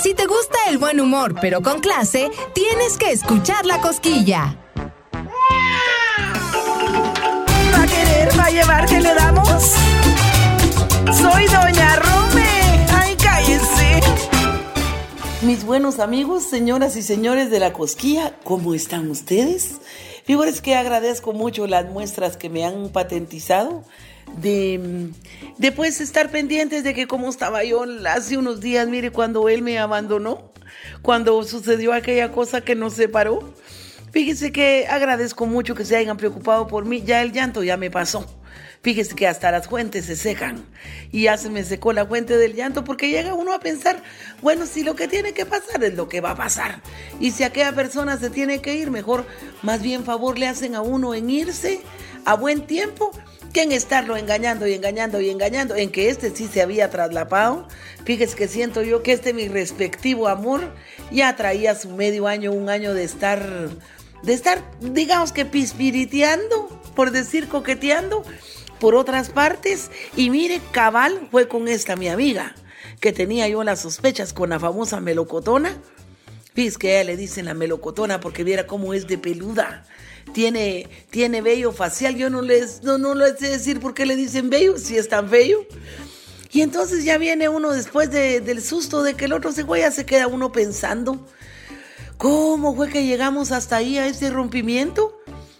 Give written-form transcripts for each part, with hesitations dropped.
Si te gusta el buen humor, pero con clase, tienes que escuchar La Cosquilla. ¿Va a querer? ¿Va a llevar que le damos? Soy Doña Rome. ¡Ay, cállense! Mis buenos amigos, señoras y señores de La Cosquilla, ¿cómo están ustedes? Fíjense que agradezco mucho las muestras que me han patentizado de pues estar pendientes de que cómo estaba yo hace unos días, mire, cuando él me abandonó, cuando sucedió aquella cosa que nos separó. Fíjese que agradezco mucho que se hayan preocupado por mí, ya el llanto ya me pasó. Fíjese que hasta las fuentes se secan y ya se me secó la fuente del llanto, porque llega uno a pensar, bueno, si lo que tiene que pasar es lo que va a pasar, y si aquella persona se tiene que ir, mejor más bien favor le hacen a uno en irse a buen tiempo que en estarlo engañando y engañando y engañando, en que este sí se había traslapado. Fíjese que siento yo que mi respectivo amor ya traía su medio año, un año de estar, digamos que pispiriteando, por decir coqueteando, por otras partes. Y mire, cabal fue con esta mi amiga, que tenía yo las sospechas con la famosa melocotona. Fíjese que a ella le dicen la melocotona porque viera cómo es de peluda. Tiene vello facial. Yo no les sé decir por qué le dicen vello, si es tan vello. Y entonces ya viene uno después del susto de que el otro se fue, ya se queda uno pensando, ¿cómo fue que llegamos hasta ahí a ese rompimiento?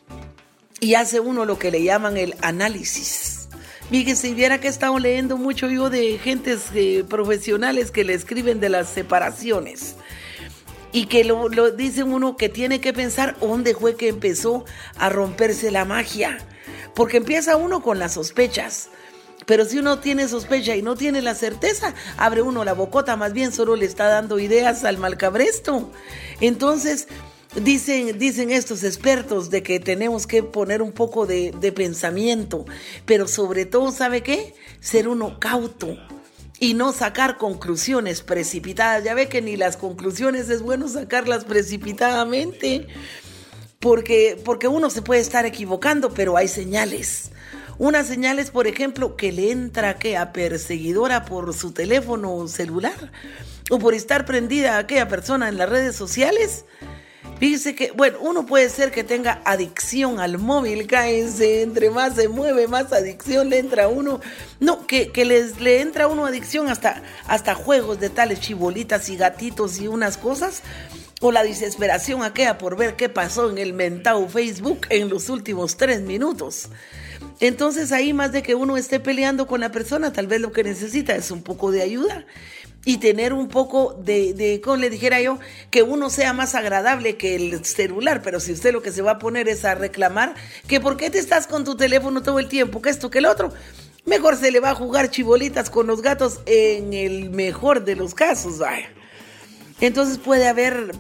Y hace uno lo que le llaman el análisis. Fíjese, si viera que he estado leyendo mucho yo de gentes profesionales que le escriben de las separaciones. Y que lo dicen uno que tiene que pensar dónde fue que empezó a romperse la magia. Porque empieza uno con las sospechas. Pero si uno tiene sospecha y no tiene la certeza, abre uno la bocota, más bien solo le está dando ideas al malcabresto. Entonces, dicen estos expertos de que tenemos que poner un poco de pensamiento. Pero sobre todo, ¿sabe qué? Ser uno cauto. Y no sacar conclusiones precipitadas. Ya ve que ni las conclusiones es bueno sacarlas precipitadamente, porque uno se puede estar equivocando, pero hay señales. Una señal es, por ejemplo, que le entra a perseguidora por su teléfono celular, o por estar prendida a aquella persona en las redes sociales. Fíjese que, bueno, uno puede ser que tenga adicción al móvil, cáense, entre más se mueve, más adicción le entra a uno. No, que le entra a uno adicción hasta juegos de tales chibolitas y gatitos y unas cosas. O la desesperación aquella por ver qué pasó en el mentado Facebook en los últimos 3 minutos. Entonces ahí, más de que uno esté peleando con la persona, tal vez lo que necesita es un poco de ayuda. Y tener un poco de, como le dijera yo, que uno sea más agradable que el celular. Pero si usted lo que se va a poner es a reclamar que por qué te estás con tu teléfono todo el tiempo, que esto, que el otro, mejor se le va a jugar chibolitas con los gatos en el mejor de los casos, vaya. Entonces puede haber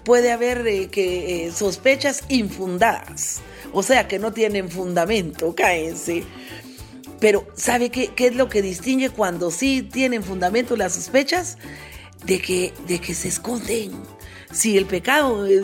sospechas infundadas, o sea, que no tienen fundamento, cáense. Pero ¿sabe qué es lo que distingue cuando sí tienen fundamento las sospechas? De que se esconden. Si el pecado es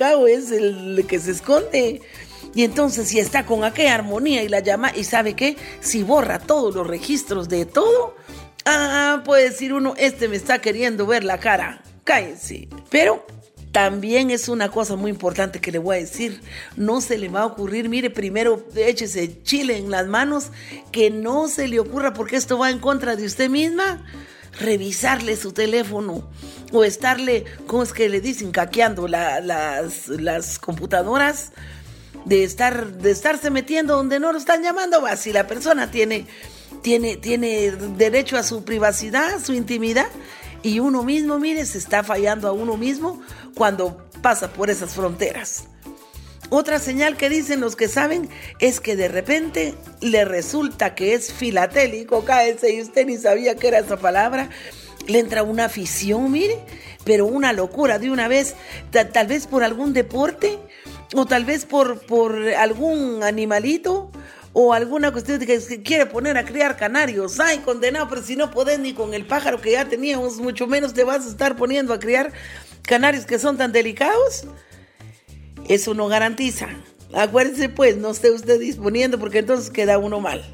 el que se esconde. Y entonces si está con aquella armonía y la llama, y ¿sabe qué? Si borra todos los registros de todo, puede decir uno, me está queriendo ver la cara. Cállense. Pero también es una cosa muy importante que le voy a decir. No se le va a ocurrir, mire, primero échese chile en las manos, que no se le ocurra, porque esto va en contra de usted misma, revisarle su teléfono o estarle, ¿cómo es que le dicen? Caqueando las computadoras, de estarse metiendo donde no lo están llamando. Va, si la persona tiene derecho a su privacidad, a su intimidad, y uno mismo, mire, se está fallando a uno mismo cuando pasa por esas fronteras. Otra señal que dicen los que saben es que de repente le resulta que es filatélico, cáese, y usted ni sabía que era esa palabra. Le entra una afición, mire, pero una locura de una vez, tal vez por algún deporte, o tal vez por algún animalito, o alguna cuestión de que se quiere poner a criar canarios. Ay, condenado, pero si no podés ni con el pájaro que ya teníamos, mucho menos te vas a estar poniendo a criar canarios que son tan delicados. Eso no garantiza. Acuérdese pues, no esté usted disponiendo, porque entonces queda uno mal.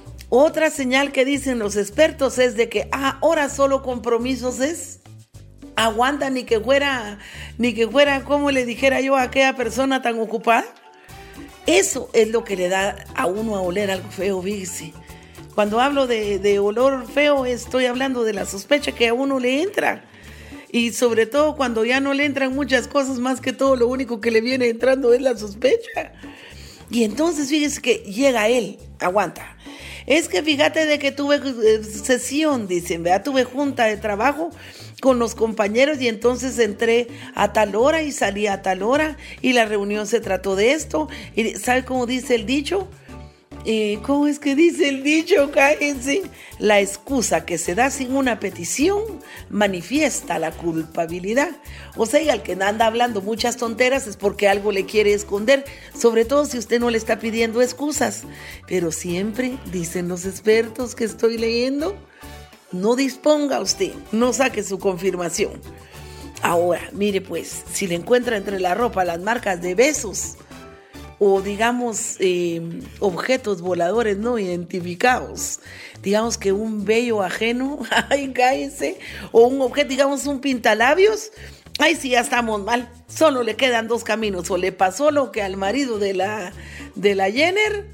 Otra señal que dicen los expertos es de que ahora solo compromisos es aguanta ni que fuera, como le dijera yo a aquella persona tan ocupada. Eso es lo que le da a uno a oler algo feo, fíjese. Cuando hablo de olor feo, estoy hablando de la sospecha que a uno le entra. Y sobre todo cuando ya no le entran muchas cosas, más que todo lo único que le viene entrando es la sospecha. Y entonces fíjese que llega él, aguanta. Es que fíjate de que tuve sesión, dicen, ¿verdad? Tuve junta de trabajo con los compañeros y entonces entré a tal hora y salí a tal hora y la reunión se trató de esto. ¿Y sabe cómo dice el dicho? ¿Cómo es que dice el dicho? Cállense. La excusa que se da sin una petición manifiesta la culpabilidad. O sea, al que anda hablando muchas tonteras es porque algo le quiere esconder, sobre todo si usted no le está pidiendo excusas. Pero siempre, dicen los expertos que estoy leyendo, no disponga usted, no saque su confirmación. Ahora, mire pues, si le encuentra entre la ropa las marcas de besos, o digamos objetos voladores no identificados, digamos que un vello ajeno, ay, cállese, o un objeto, digamos un pintalabios, ay, sí, ya estamos mal, solo le quedan dos caminos, o le pasó lo que al marido de la Jenner,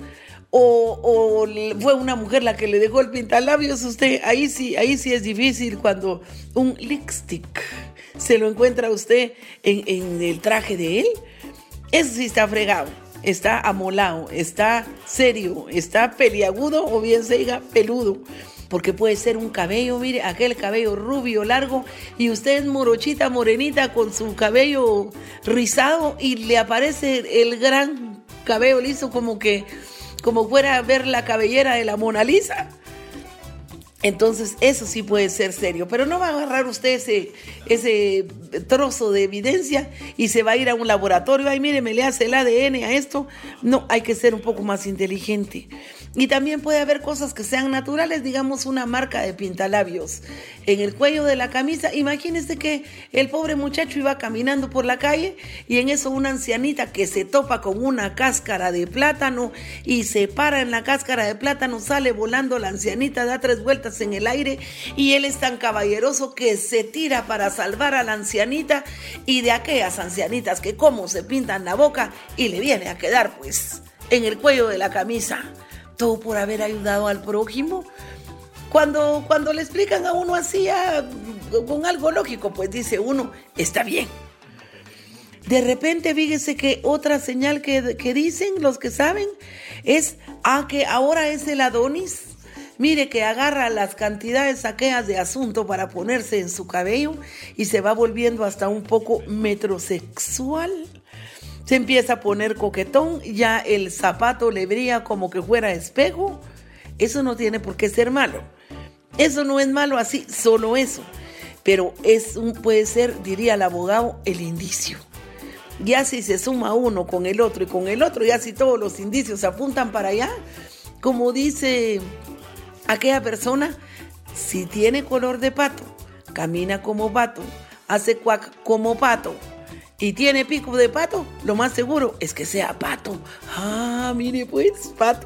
o fue una mujer la que le dejó el pintalabios. Usted, ahí sí es difícil cuando un lipstick se lo encuentra usted en el traje de él, eso sí está fregado. Está amolado, está serio, está peliagudo o bien se diga peludo. Porque puede ser un cabello, mire, aquel cabello rubio, largo, y usted es morochita, morenita, con su cabello rizado y le aparece el gran cabello liso como fuera a ver la cabellera de la Mona Lisa. Entonces eso sí puede ser serio, pero no va a agarrar usted ese trozo de evidencia y se va a ir a un laboratorio, ay mire, me le hace el ADN a esto. No, hay que ser un poco más inteligente. Y también puede haber cosas que sean naturales, digamos una marca de pintalabios en el cuello de la camisa. Imagínese que el pobre muchacho iba caminando por la calle y en eso una ancianita que se topa con una cáscara de plátano y se para en la cáscara de plátano, sale volando la ancianita, da 3 vueltas en el aire y él es tan caballeroso que se tira para salvar a la ancianita, y de aquellas ancianitas que como se pintan la boca y le viene a quedar pues en el cuello de la camisa. Todo por haber ayudado al prójimo. Cuando le explican a uno así, con algo lógico, pues dice uno, está bien. De repente, fíjese que otra señal que dicen los que saben es que ahora es el Adonis. Mire que agarra las cantidades aquellas de asunto para ponerse en su cabello y se va volviendo hasta un poco metrosexual. Se empieza a poner coquetón, ya el zapato le brilla como que fuera espejo. Eso no tiene por qué ser malo. Eso no es malo así, solo eso. Pero puede ser, diría el abogado, el indicio. Ya si se suma uno con el otro y con el otro, ya si todos los indicios apuntan para allá, como dice aquella persona, si tiene color de pato, camina como pato, hace cuac como pato, y tiene pico de pato, lo más seguro es que sea pato. Mire pues, pato.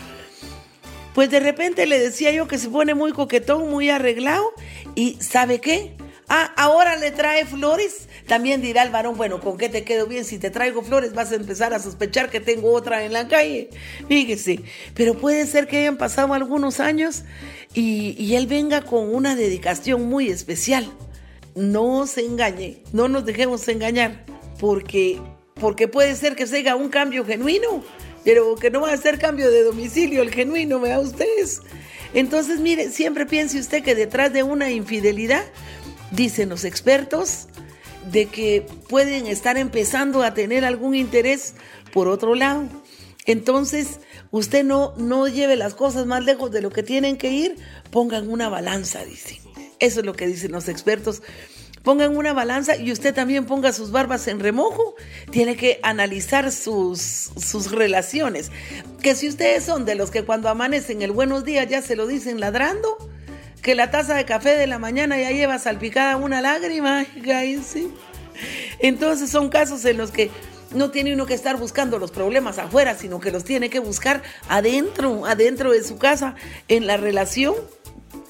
Pues de repente le decía yo que se pone muy coquetón, muy arreglado, y ¿sabe qué? Ahora le trae flores. También dirá el varón, bueno, ¿con qué te quedo bien? Si te traigo flores vas a empezar a sospechar que tengo otra en la calle. Fíjese, pero puede ser que hayan pasado algunos años y él venga con una dedicación muy especial. No se engañe, no nos dejemos engañar, porque puede ser que se haga un cambio genuino, pero que no va a ser cambio de domicilio el genuino, vea ustedes. Entonces, mire, siempre piense usted que detrás de una infidelidad, dicen los expertos, de que pueden estar empezando a tener algún interés por otro lado. Entonces, usted no lleve las cosas más lejos de lo que tienen que ir, pongan una balanza, dicen. Eso es lo que dicen los expertos. Pongan una balanza y usted también ponga sus barbas en remojo. Tiene que analizar sus relaciones. Que si ustedes son de los que cuando amanecen el buenos días ya se lo dicen ladrando, que la taza de café de la mañana ya lleva salpicada una lágrima, ¿sí? Entonces son casos en los que no tiene uno que estar buscando los problemas afuera, sino que los tiene que buscar adentro de su casa, en la relación.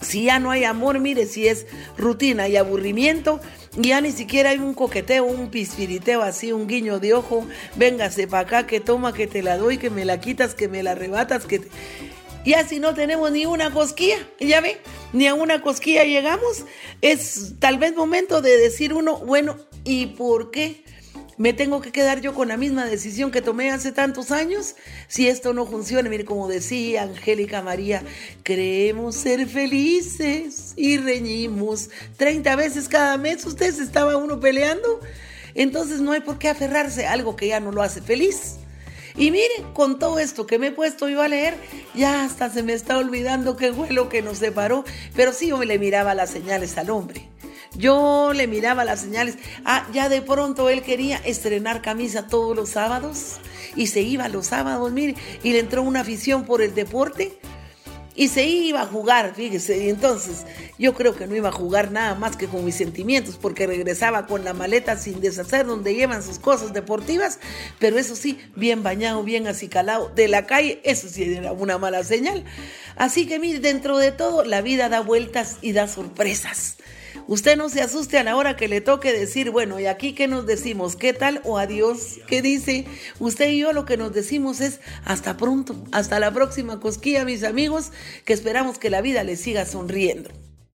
Si ya no hay amor, mire, si es rutina y aburrimiento, ya ni siquiera hay un coqueteo, un pispiriteo así, un guiño de ojo, véngase para acá, que toma, que te la doy, que me la quitas, que me la arrebatas, que... Ya si no tenemos ni una cosquilla, ya ve, ni a una cosquilla llegamos, es tal vez momento de decir uno, bueno, ¿y por qué me tengo que quedar yo con la misma decisión que tomé hace tantos años? Si esto no funciona, mire, como decía Angélica María, queremos ser felices y reñimos 30 veces cada mes. Ustedes estaba uno peleando, entonces no hay por qué aferrarse a algo que ya no lo hace feliz. Y miren, con todo esto que me he puesto yo a leer, ya hasta se me está olvidando qué fue lo que nos separó, pero sí yo le miraba las señales al hombre. Yo le miraba las señales. Ya de pronto él quería estrenar camisa todos los sábados y se iba los sábados, mire, y le entró una afición por el deporte y se iba a jugar, fíjese. Y entonces yo creo que no iba a jugar nada más que con mis sentimientos, porque regresaba con la maleta sin deshacer, donde llevan sus cosas deportivas, pero eso sí, bien bañado, bien acicalado de la calle. Eso sí era una mala señal. Así que mire, dentro de todo la vida da vueltas y da sorpresas. Usted no se asuste a la hora que le toque decir, bueno, ¿y aquí qué nos decimos? ¿Qué tal? O adiós. ¿Qué dice? Usted y yo lo que nos decimos es hasta pronto, hasta la próxima cosquilla, mis amigos, que esperamos que la vida les siga sonriendo.